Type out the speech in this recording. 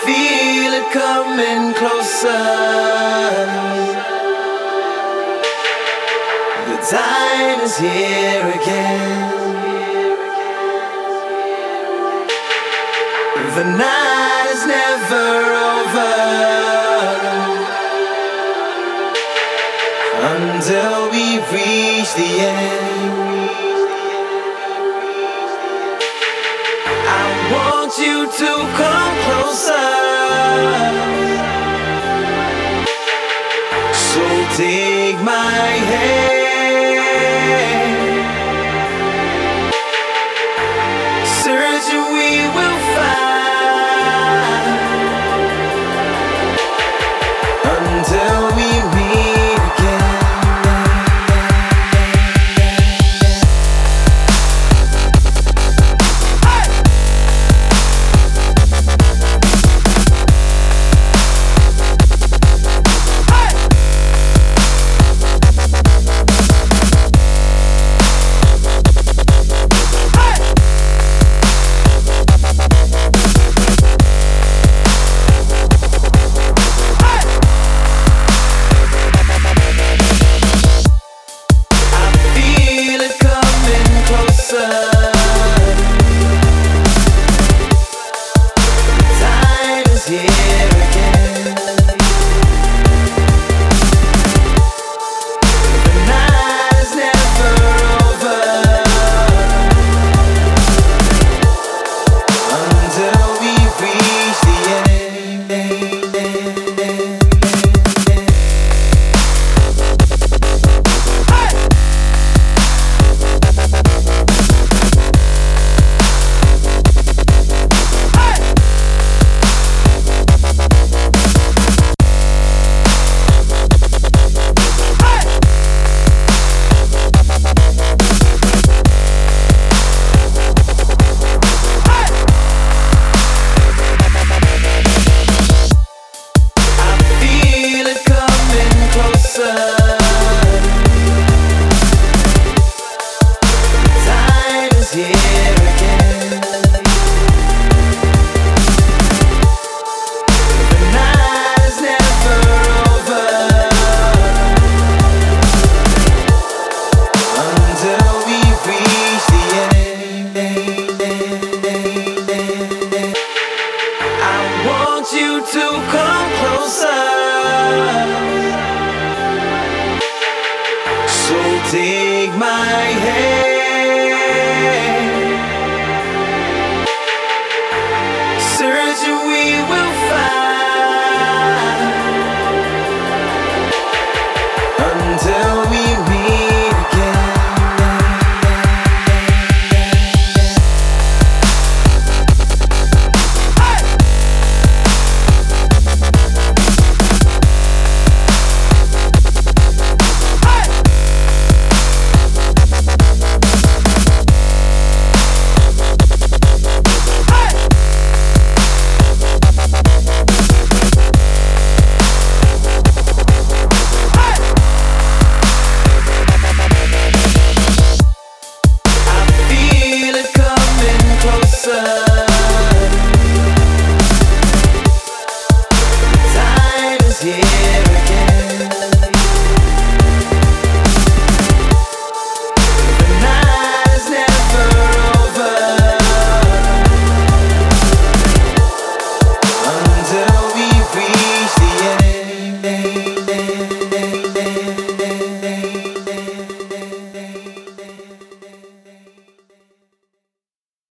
feel it coming closer. The time is here again. The night is never over until we reach the end. I want you to come closer, so take my hand. Searching we will find until we meet again. You to come closer, so take my hand.